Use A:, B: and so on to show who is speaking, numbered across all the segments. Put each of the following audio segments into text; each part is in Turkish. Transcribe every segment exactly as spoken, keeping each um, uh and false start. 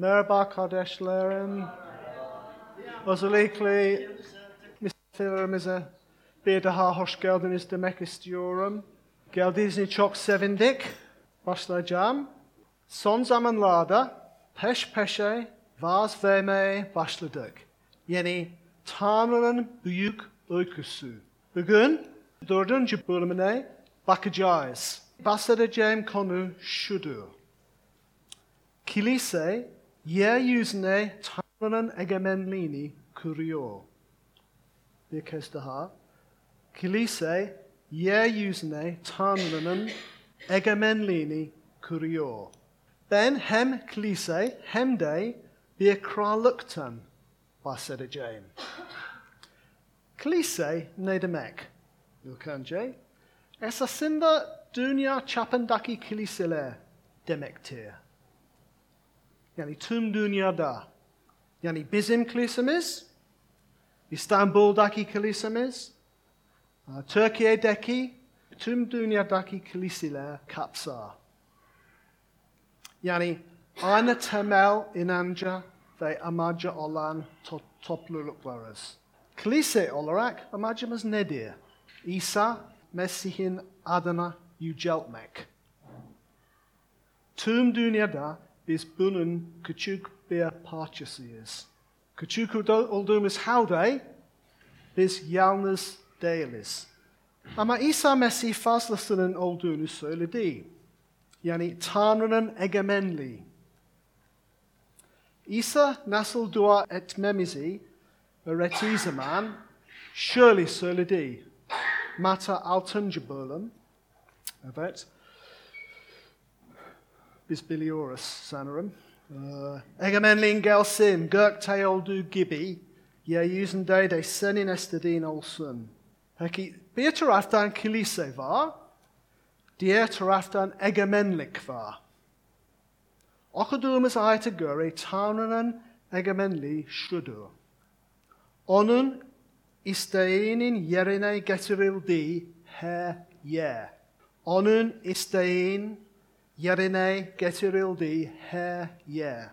A: Merhaba kardeşlerim. Özellikle misafirlerimize bir daha hoş geldiniz demek istiyorum. Geldiğiniz için çok sevindik. Başlayacağım. Son zamanlarda peş peşe vaaz vermeye başladık. Yani Tanrı'nın büyük öyküsü. Bugün dördüncü bölümüne bakacağız. Bahsedeceğim konu şudur. Kilise yeryüzüne Tanrı'nın egemenliğini kuruyor. Bir kez daha. Kilise yeryüzüne Tanrı'nın egemenliğini kuruyor. Ben hem kilise hem de bir krallıktan bahsedeceğim. Kilise ne demek? İlk önce, esasında dünya çapındaki kiliseler demektir. Yani tüm dünyada. Yani bizim kilisemiz, İstanbul'daki kilisemiz, Türkiye'deki, tüm dünyadaki kiliseler kapsar. Yani aynı temel inanca ve amacı olan to- topluluklarız. Kilise olarak amacımız nedir? İsa Mesih'in adına yüceltmek. Tüm dünyada biz bunun küçük bir parçasıyız. Küçük olduğumuz halde biz yalnız değiliz. Ama İsa Mesih fazlasının olduğunu söyledi. Yani Tanrı'nın egemenliği. İsa nasıl dua etmemizi öğrettiği zaman şöyle söyledi. Matta altıncı bölüm. Evet. Biz biliyoruz sanırım. Ee, Egemenliğin gelsin, gökte olduğu gibi yeryüzünde de senin istediğin olsun. Peki bir taraftan kilise var, diğer taraftan egemenlik var. Okuduğumuz ayete göre Tanrı'nın egemenliği şudur. Onun isteğinin yerine getirildiği her yer. Onun isteğin yerine getirildiği her yer.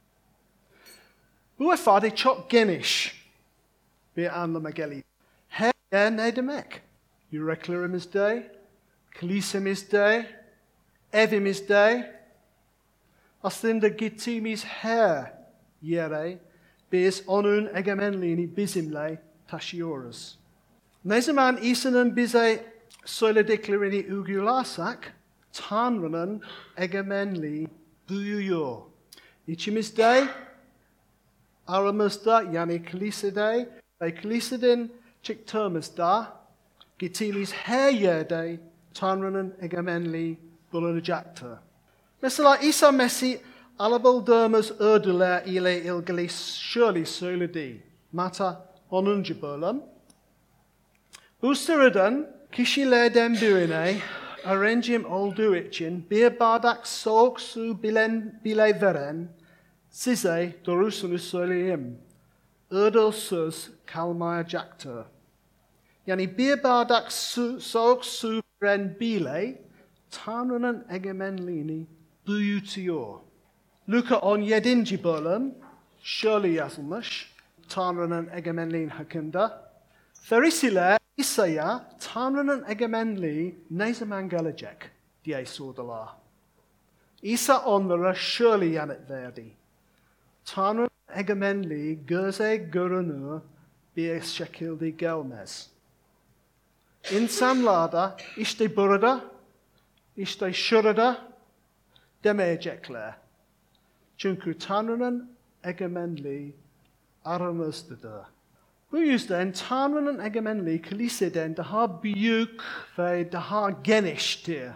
A: Bu ifade çok geniş bir anlama geliyor. Her yer ne demek? Yüreklerimizde, kilisemizde, evimizde, aslında gittiğimiz her yere biz onun egemenliğini bizimle taşıyoruz. Ne zaman İsa'nın bize söylediklerini uygularsak, Tanrı'nın egemenliği büyüyor. İçimizde, aramızda yani kilisede ve kiliseden çıktığımızda gittiğimiz her yerde Tanrı'nın egemenliği bulunacaktır. Mesela İsa Mesih alabildiğimiz ödüller ile ilgili şöyle söyledi. Matta onuncu bölüm. Bu sıradan kişilerden birine öğrencim olduğu için bir bardak soğuk su bilen, bile veren size doğrusunu söyleyeyim. Ödülsüz kalmayacaktır. Yani bir bardak su, soğuk su veren bile Tanrı'nın egemenliğini büyütüyor. Luka on yedinci bölüm şöyle yazılmış. Tanrı'nın egemenliği hakkında. Ferisiler İsa'ya Tanrı'nın egemenliği ne zaman gelecek diye sordular. İsa onlara şöyle yanıt verdi. Tanrı'nın egemenliği göze görünür bir şekilde gelmez. İnsanlar da işte burada, işte şurada demeyecekler. Çünkü Tanrı'nın egemenliği aramızdadır. Bu yüzden Tanrı'nın egemenliği kiliseden daha büyük ve daha geniştir.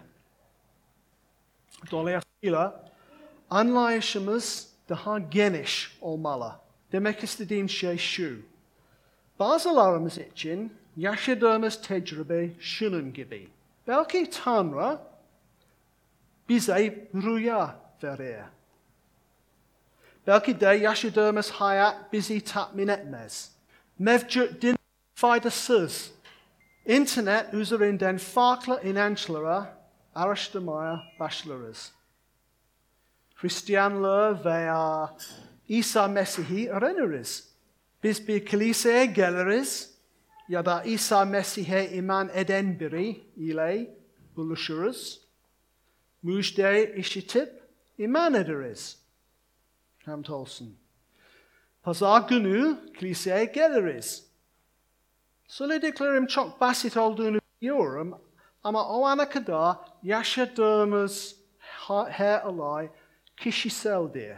A: Dolayısıyla anlayışımız daha geniş olmalı. Demek istediğim şey şu. Bazılarımız için yaşadığımız tecrübe şunun gibi. Belki Tanrı bize rüya verir. Belki de yaşadığımız hayat bizi tatmin etmez. Mevcut din faydasız. İnternet üzerinden farklı inançlara araştırmaya başlarız. Hristiyanlar veya İsa Mesih'i öğreniriz. Biz bir kiliseye geliriz ya da İsa Mesih'e iman eden biri ile buluşuruz. Müjdeyi işitip iman ederiz. Hamdolsun. Pazar günü kiliseye geliriz. Söylediklerim çok basit olduğunu biliyorum ama o ana kadar yaşadığımız her olay kişiseldir.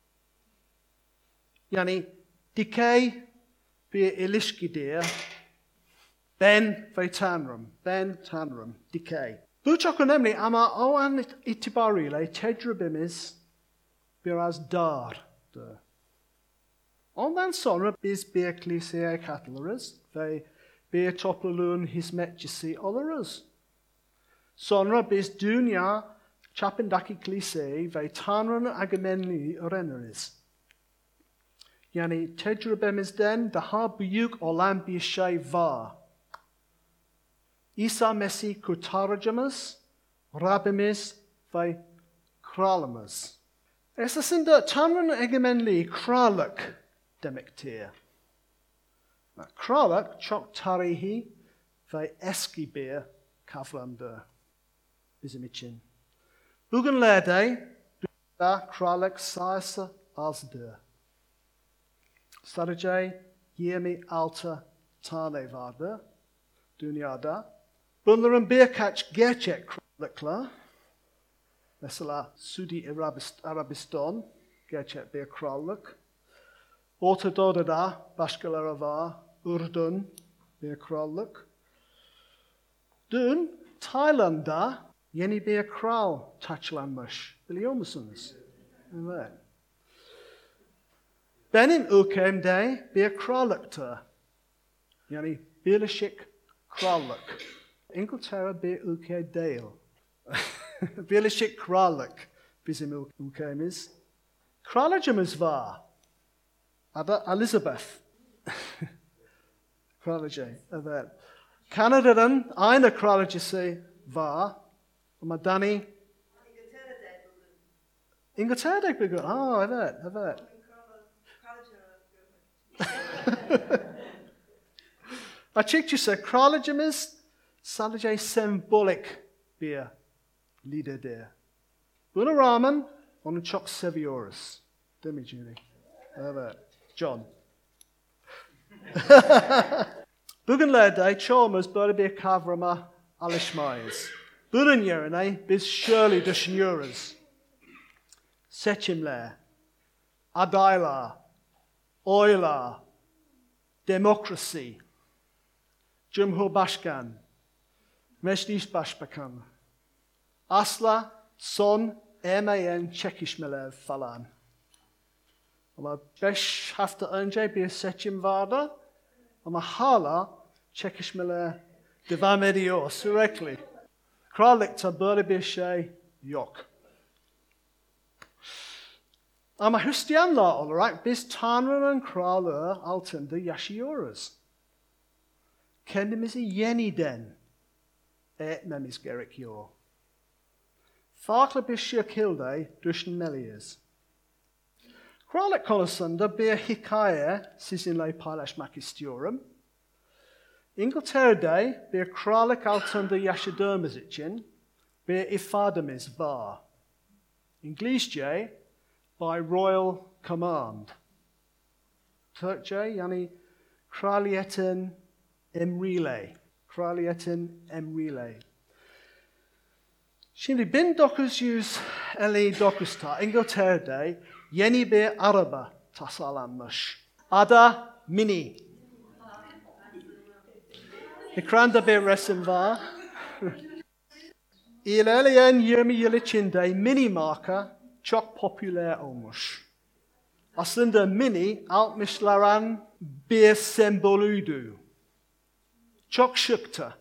A: Yani dikey bir ilişkidir. Ben ve Tanrım, ben Tanrım, dikey. Bu çok önemli ama o an itibariyle tecrübemiz biraz dardır. Ondan sonra biz bir kiliseye katılırız ve bir topluluğun hizmetçisi oluruz. Sonra biz dünya çapındaki kiliseyi ve Tanrı'nın egemenliği öğreniriz. Yani tecrübemizden daha büyük olan bir şey var. İsa Mesih kurtarıcımız, Rabbimiz ve kralımız. Esasında Tanrı'nın egemenliği krallık demektir. Krallık çok tarihi ve eski bir kavramdır bizim için. Bugünlerde dünyada krallık sayısı azdır. Sadece yirmi altı tane vardır dünyada. Bunların birkaç gerçek krallıklar. Mesela Suudi Arabistan gerçek bir krallık. Orta Doğu'da başkaları var. Ürdün bir krallık. Dün Tayland'da yeni bir kral taçlanmış. Biliyor musunuz? Evet. Benim ülkemde bir krallıktır. Yani Birleşik Krallık. İngiltere bir ülke değil. Birleşik Krallık bizim ülkemiz. Kraliçemiz var. Adı Elizabeth. Kraliçe, evet. Kanada'nın aynı kraliçesi var. Ama Dani... İngiltere'de bir gün. Aa, evet, evet. Açıkçası kraliçemiz sadece sembolik bir liderdir. Buna rağmen onu çok seviyoruz. Değil mi Judy? Evet. John. Bugünlerde çoğumuz böyle bir kavrama alışmayız. Bunun yerine biz şöyle düşünüyoruz. Seçimler, adaylar, oylar, demokrasi, Cumhurbaşkanı, Meclis Başbakanı. Asla son ermeyen çekişmeler falan. Ama beş hafta önce bir seçim vardı ama hala çekişmeler devam ediyor sürekli. Krallıkta böyle bir şey yok. Ama Hristiyanlar olarak biz Tanrı'nın krallığı altında yaşıyoruz. Kendimizi yeniden eğitmemiz gerekiyor. Farklı bir şekilde düşünmeliyiz. Krallık konusunda bir hikaye sizinle paylaşmak istiyorum. İngiltere'de bir krallık altında yaşadığımız için bir ifademiz var. İngilizce by royal command. Türkçe yani kraliyetin emriyle. Kraliyetin emriyle. Şimdi bin dokuz yüz elli dokuzda İngiltere'de yeni bir araba tasarlanmış. Adı Mini. Ekranda bir resim var. İlerleyen yirmi yıl içinde Mini marka çok popüler olmuş. Aslında Mini altmışların bir sembolüydü. Çok şıktı.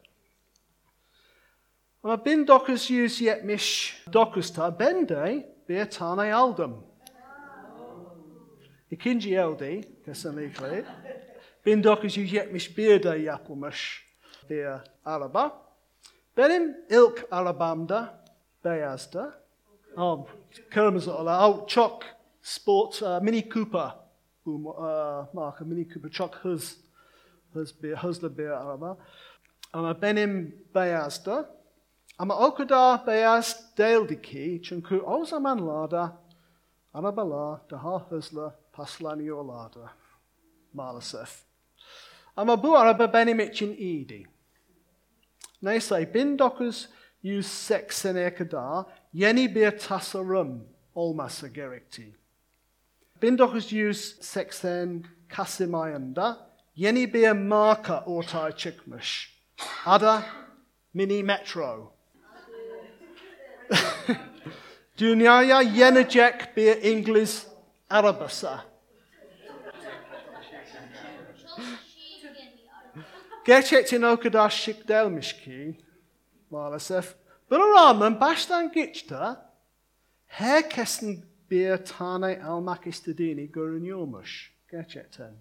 A: Ama bin dokuz yüz yetmiş dokuzda ben de bir tane aldım. İkinci elde kesinlikle. bin dokuz yüz yetmiş birde yapılmış bir araba. Benim ilk arabam da beyazdı. Oh, kırmızı ola. Oh, çok sport, uh, Mini Cooper. Bu uh, marka Mini Cooper çok hız. Hız bir, hızlı bir araba. Ama benim beyazdı. Ama o kadar beyaz değildi ki. Çünkü o zamanlarda arabalar daha hızlı paslanıyorlardı. Maalesef. Ama bu araba benim için iyiydi. Neyse bin dokuz yüz seksene kadar yeni bir tasarım olması gerekti. bin dokuz yüz seksen Kasım ayında yeni bir marka ortaya çıkmış. Adı Mini Metro. Dünyaya yenecek bir İngiliz arabası. Gerçekten o kadar şık değilmiş ki maalesef. Buna rağmen başlangıçta herkesin bir tane almak istediğini görünüyormuş gerçekten.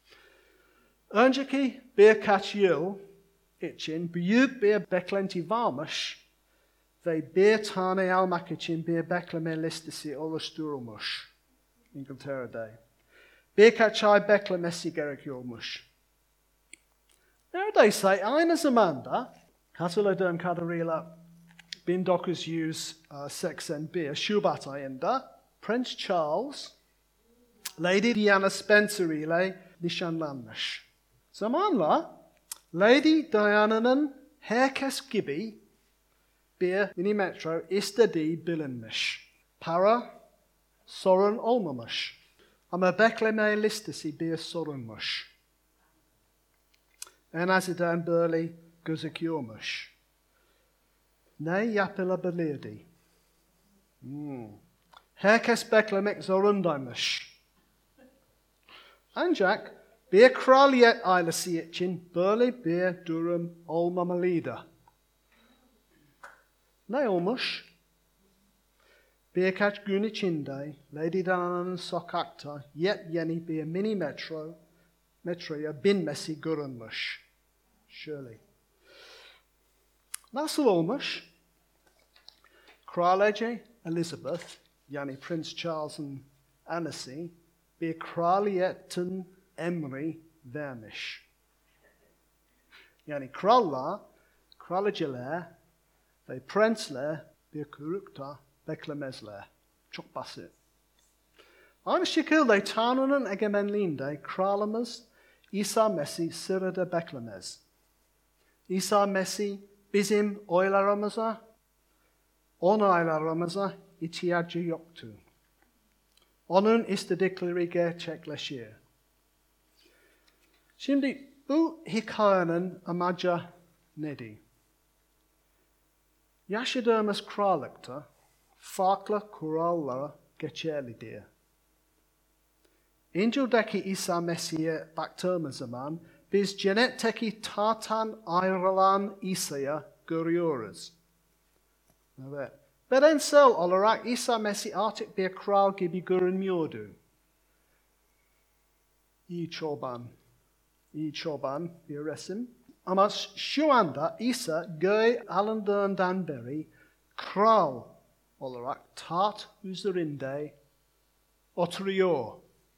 A: Önceki birkaç yıl için büyük bir beklenti varmış ve bir tane almak için bir bekleme listesi oluşturulmuş İngiltere'de. Birkaç ay beklemesi gerekiyormuş. Neredeyse aynı zamanda hatırladığım kadarıyla bin dokuz yüz seksen bir Şubat ayında Prince Charles Lady Diana Spencer ile nişanlanmış. Zamanla Lady Diana'nın herkes gibi bir mini metro istediği bilinmiş. Para sorun olmamış. Ama bekleme listesi bir sorunmuş. En azından böyle gözüküyormuş. Ne yapılabilirdi? Hmm. Herkes beklemek zorundaymış. Ancak bir kraliyet ailesi için böyle bir durum olmamalıydı. Ne olmuş? Birkaç gün içinde Lady Diana'nın sokakta yepyeni bir mini metro metroya binmesi görünmüş. Şöyle. Nasıl olmuş? Kraliçe Elizabeth, yani Prince Charles'ın annesi, bir kraliyetin emri vermiş. Yani krallar, kraliçeler ve prensler bir kuyrukta beklemezler. Çok basit. Aynı şekilde Tanrı'nın egemenliğinde kralımız İsa Mesih sırada beklemez. İsa Mesih bizim oylarımıza, onaylarımıza ihtiyacı yoktu. Onun istedikleri gerçekleşir. Şimdi bu hikayenin amacı nedir? Yaşadığımız krallıkta farklı kurallar geçerlidir. İncil'deki İsa Mesih'e baktığımız zaman biz cennetteki tahttan ayrılan İsa'yı görüyoruz. Evet. Bedensel olarak İsa Mesih artık bir kral gibi görünmüyordu. İyi çoban, iyi çoban bir resim. Ama şu anda İsa göğe alındığından beri kral olarak taht üzerinde oturuyor.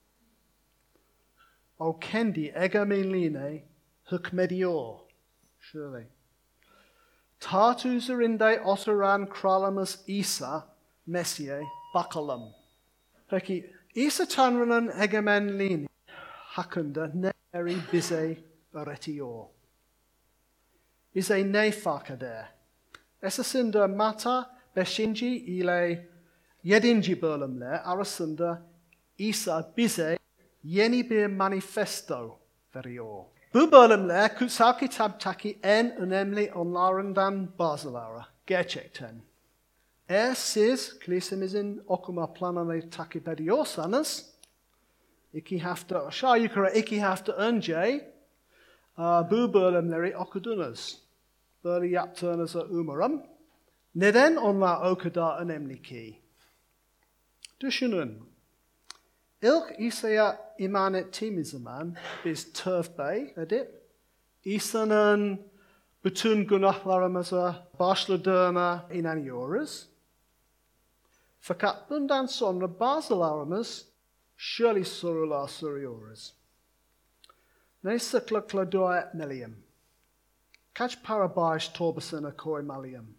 A: O kendi egemenliğine hükmediyor. Şöyle. Taht üzerinde oturan kralımız İsa Mesih'e bakalım. Peki İsa Tanrı'nın egemenliğini hakkında neleri bize öğretiyor? Bize ne fark eder? Esasında Matta beşinci ile yedinci bölümler arasında İsa bize yeni bir manifesto veriyor. Bu bölümler kutsal kitaptaki en önemli onlarından bazıları gerçekten. Eğer siz kilisemizin okuma planını takip ediyorsanız, iki hafta, aşağı yukarı iki hafta önce uh, bu bölümleri okudunuz. Böyle yaptığınızı umarım. Neden onlar o kadar önemli ki? Düşünün. İlk İsa'ya iman ettiğimiz zaman biz tövbe edip İsa'nın bütün günahlarımıza bağışladığına inanıyoruz. Fakat bundan sonra bazılarımız şöyle sorular soruyoruz. Ne sıklıkla dua etmeliyim? Kaç para bağış torbasına koymalıyım?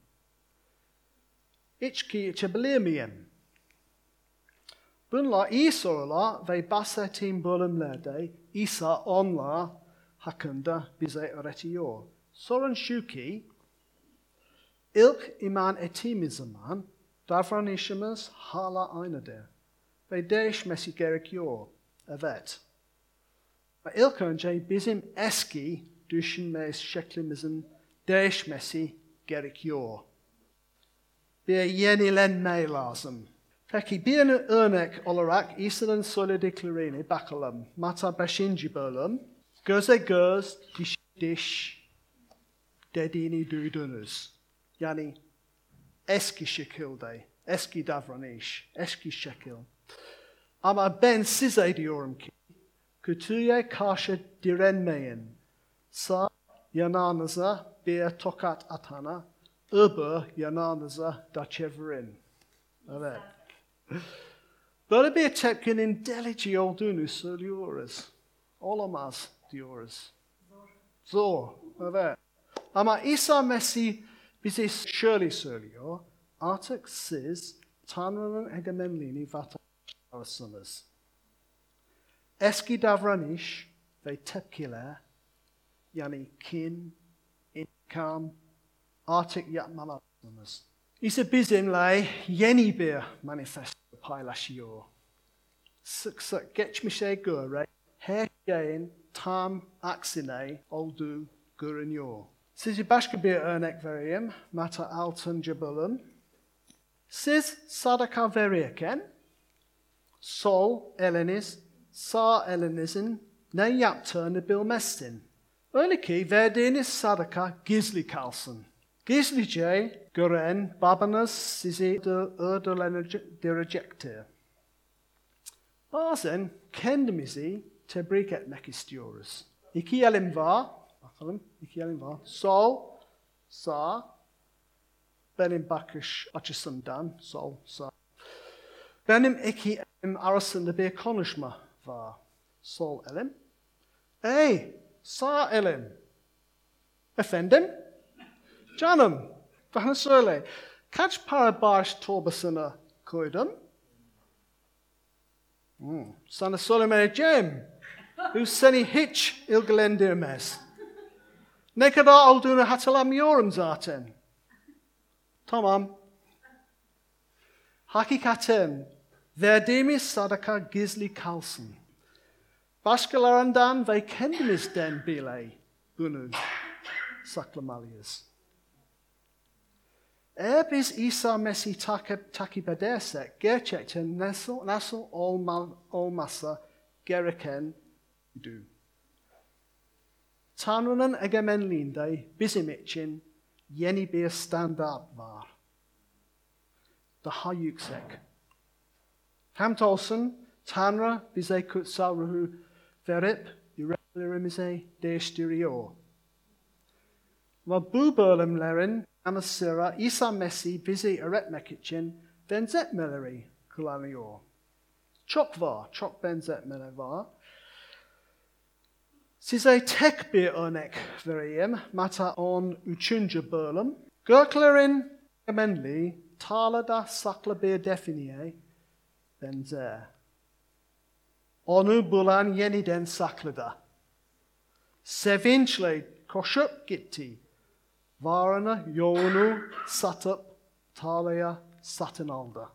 A: İçki içebilir miyim? Bunlar iyi sorular ve bahsettiğim bölümlerde İsa onlar hakkında bize öğretiyor. Sorun şu ki, ilk iman ettiğimiz zaman davranışımız hala aynıdır. Ve değişmesi gerekiyor. Evet. Ve ilk önce bizim eski düşünme şeklimizin değişmesi gerekiyor. Bir yenilenme lazım. Peki bir örnek olarak İsa'nın söylediklerine bakalım. Matta beşinci bölüm. Göze göz, diş diş dediğini duydunuz. Yani eski şekilde, eski davranış, eski şekil. Ama ben size diyorum ki, kötüye karşı direnmeyin. Sağ yanağınıza bir tokat atana, öbür yanağınıza da çevirin. Evet. Böyle bir tepkinin delici olduğunu söylüyoruz. Olamaz diyoruz. Zor. Zor. Evet. Ama İsa Mesih bize şöyle söylüyor. Artık siz Tanrı'nın egemenliğini vatandaşlarısınız. Eski davranış ve tepkiler, yani kin, intikam artık yapmalısınız. İsa bizimle yeni bir manifesto paylaşıyor. Sık sık geçmişe göre her şeyin tam aksine olduğu görünüyor. Size başka bir örnek vereyim. Matta altıncı bölüm. Siz sadaka verirken sol eliniz sağ elinizin ne yaptığını bilmezsin. Öyle ki verdiğiniz sadaka gizli kalsın. Gizlice gören babanız sizi ödüllendirecektir. Bazen kendimizi tebrik etmek istiyoruz. İki elim var. Bakalım, iki elim var. Sol, sağ. Benim bakış açısından sol, sağ. Benim iki elim arasında bir konuşma var. Sol elim. Ey, sağ elim. Efendim? Canım, bana söyle. Kaç para bağış torbasına koydun? Hmm, sana söylemeyeceğim. Bu seni hiç ilgilendirmez. Ne kadar olduğunu hatırlamıyorum zaten. Tamam. Hakikaten verdiğimiz sadaka gizli kalsın. Başkalarından ve kendimizden bile bunu saklamalıyız. Eğer biz İsa Mesih takip, takip edersek gerçekten nasıl, nasıl olma, olmasa gereken budur. Tanrı'nın egemenliğinde bizim için yeni bir standart var. Daha yüksek. Hamdolsun Tanrı bize kutsal ruhu verip yüreklerimizi değiştiriyor. Ve bu bölümlerin ama sıra İsa Mesih bizi öğretmek için benzetmeleri kullanıyor. Çok var, çok benzetmeler var. Size tek bir örnek vereyim. Matta on üçüncü bölüm. Göklerin egemenliği tarlada saklı bir definiye benzer. Onu bulan yeniden saklıda. Sevinçle koşup gitti. Varını, yoğunu satıp tarlaya satın aldı.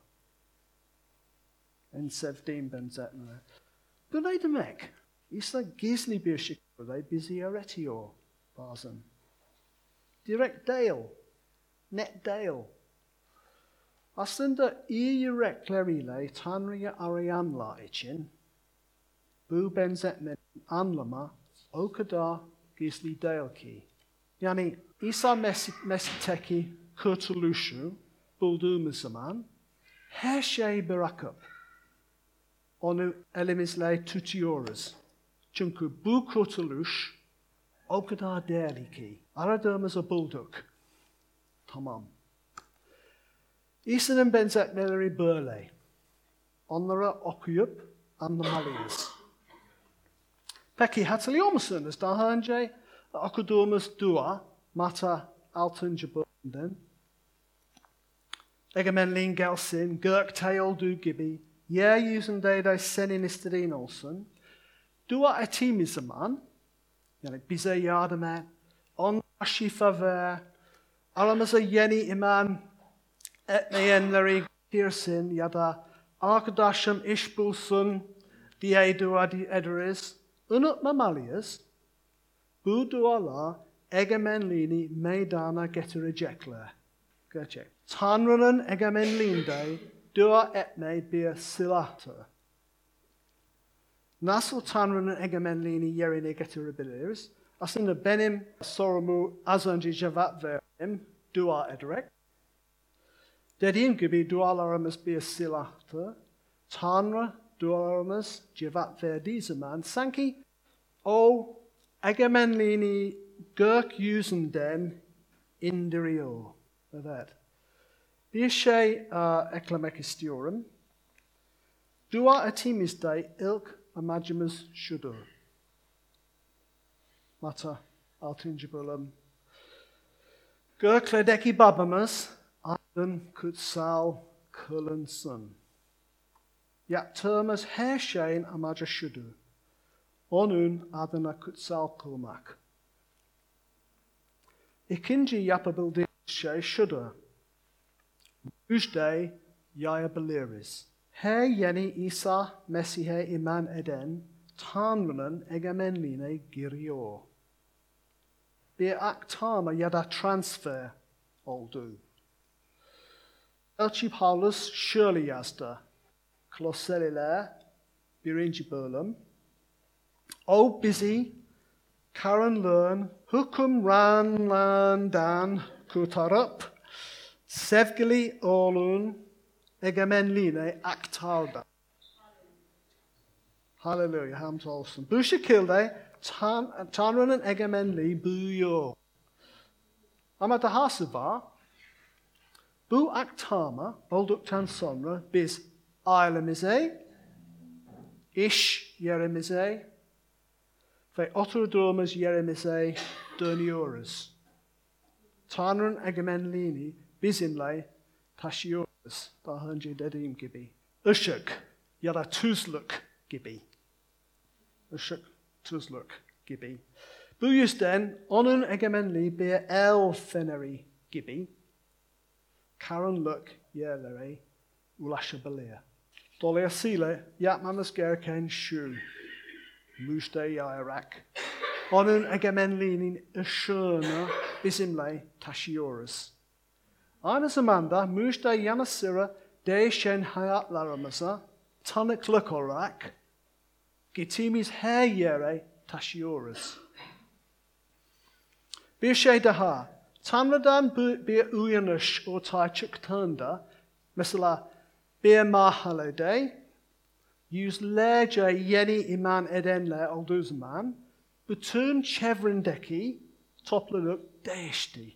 A: En sevdiğim benzetme. Bu ne demek? İsa gizli bir şekilde bizi öğretiyor bazen. Direkt değil, net değil. Aslında iyi yürekleriyle Tanrı'yı arayanlar için bu benzetmenin anlamı o kadar gizli değil ki. Yani İsa Mesih, Mesih'teki kurtuluşu bulduğumuz zaman her şeyi bırakıp onu elimizle tutuyoruz. Çünkü bu kurtuluş o kadar değerli ki aradığımızı bulduk. Tamam. Isan and benzet meleri burley. Onlara okuyup anlamalıyız. Peki hatırlıyor musunuz? Daha önce okuduğumuz dua Matta altıncı bölümden egemenliğin gelsin, gökte olduğu gibi yeryüzünde de senin istediğin olsun. Dua ettiğimiz zaman, yani bize yardım et, onlara şifa ver, aramıza yeni iman etmeyenleri getirsin ya da arkadaşım iş bulsun diye dua ederiz. Unutmamalıyız. Bu dualar egemenliğini meydana getirecekler. Gerçek. Tanrı'nın egemenliğinde dua etmek bir silahtır. Nasıl Tanrı'nın egemenliğini yerine getirebiliriz? Aslında benim sorumu az önce cevap verdim, dua ederek. Dediğim gibi dualarımız bir silahtır. Tanrı dualarımız cevap verdiği zaman sanki o egemenliğini gökyüzünden indiriyor. Evet. Bir şey uh, eklemek istiyorum. Dua ettiğimizde ilk amacımız şudur. Matta altıncı bölüm. Göklerdeki babamız adın kutsal kılınsın. Yaptığımız her şeyin amacı şudur. Onun adına kutsal kılmak. İkinci yapabildiğimiz şey şudur. Müjde yayabiliriz. Her yeni İsa Mesih'e iman eden Tanrı'nın egemenliğine giriyor. Bir aktarma ya da transfer oldu. Elçi Paulus şöyle yazdı. Koloseliler birinci bölüm. O bizi karanlığın hükümranlığından kurtarıp sevgili oğlun egemenliğine aktardı. Hallelujah, hamdolsun. Bu şekilde Tan- Tanrı'nın egemenliği büyüyor. Ama dahası var. Bu aktarma olduktan sonra biz ailemize, iş yerimize ve oturduğumuz yerimize dönüyoruz. Tanrı'nın egemenliğini bizimle taşıyoruz. Daha önce dediğim gibi. Işık ya da tuzluk gibi. Işık, tuzluk gibi. Bu yüzden onun egemenliği bir el feneri gibi karanlık yerlere ulaşabilir. Dolayısıyla yapmamız gereken şu. Müjde yayarak onun egemenliğinin ışığını bizimle taşıyoruz. Aynı zamanda müjde yanı sıra değişen hayatlarımıza tanıklık olarak gittiğimiz her yere taşıyoruz. Bir şey daha. Tanrı'dan bir uyanış ortaya çıktığında, mesela bir mahallede yüzlerce yeni iman edenler olduğu zaman bütün çevrendeki topluluk değişti.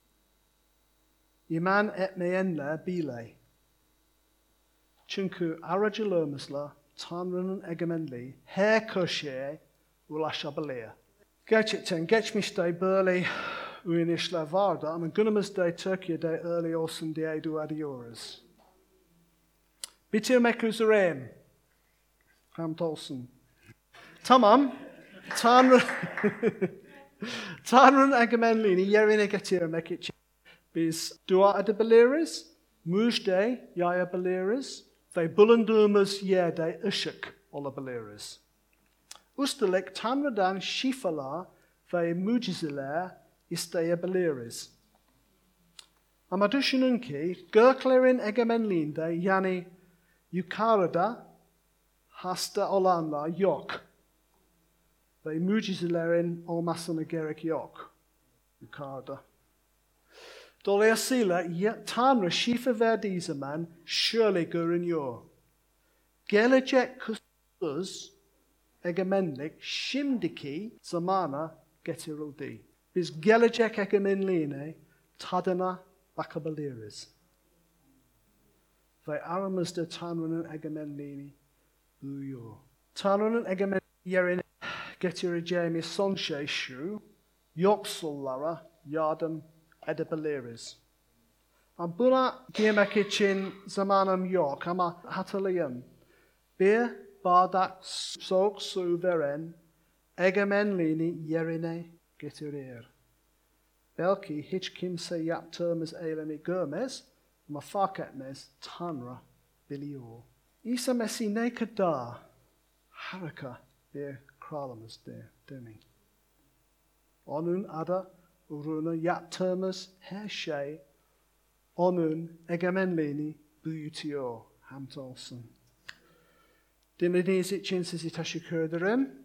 A: İman etmeyenler bile. Çünkü aracılığımızla Tanrı'nın egemenliği her köşeye ulaşabilir. Gerçekten geçmişte böyle uyanışlar vardı ama günümüzde Türkiye'de öyle olsun diye dua ediyoruz. Bitirmek üzereyim. Hamdolsun. Tamam. Tanrı Tanrı'nın egemenliğini yerine getirmek için biz dua edebiliriz, müjde yayabiliriz ve bulunduğumuz yerde ışık olabiliriz. Üstelik Tanrı'dan şifalar ve mucizeler isteyebiliriz. Ama düşünün ki göklerin egemenliğinde yani yukarıda hasta olanlar yok. Ve mucizelerin olmasına gerek yok. Yukarıda. Dolayısıyla Tanrı şifa verdiği zaman şöyle görünüyor. Gelecek kusursuz egemenlik şimdiki zamana getirildi. Biz gelecek egemenliğine tadına bakabiliriz. Fe aramız da Tanrı'nın egemenliğini duyuyor. Tanrı'nın egemenliği yerine getireceğimiz son şey şu: yoksullara yardım edebiliriz. Buna girmek için zamanım yok ama hatırlayın. Bir bardak soğuk su veren egemenliğini yerine getirir. Belki hiç kimse yaptığımız eylemi görmez ama fark etmez, Tanrı biliyor. İsa Mesih ne kadar harika bir kralımızdır, değil mi? Onun adı uğruna yaptığımız her şey onun egemenliğini büyütüyor. Hamdolsun. Dinlediğiniz için sizi teşekkür ederim.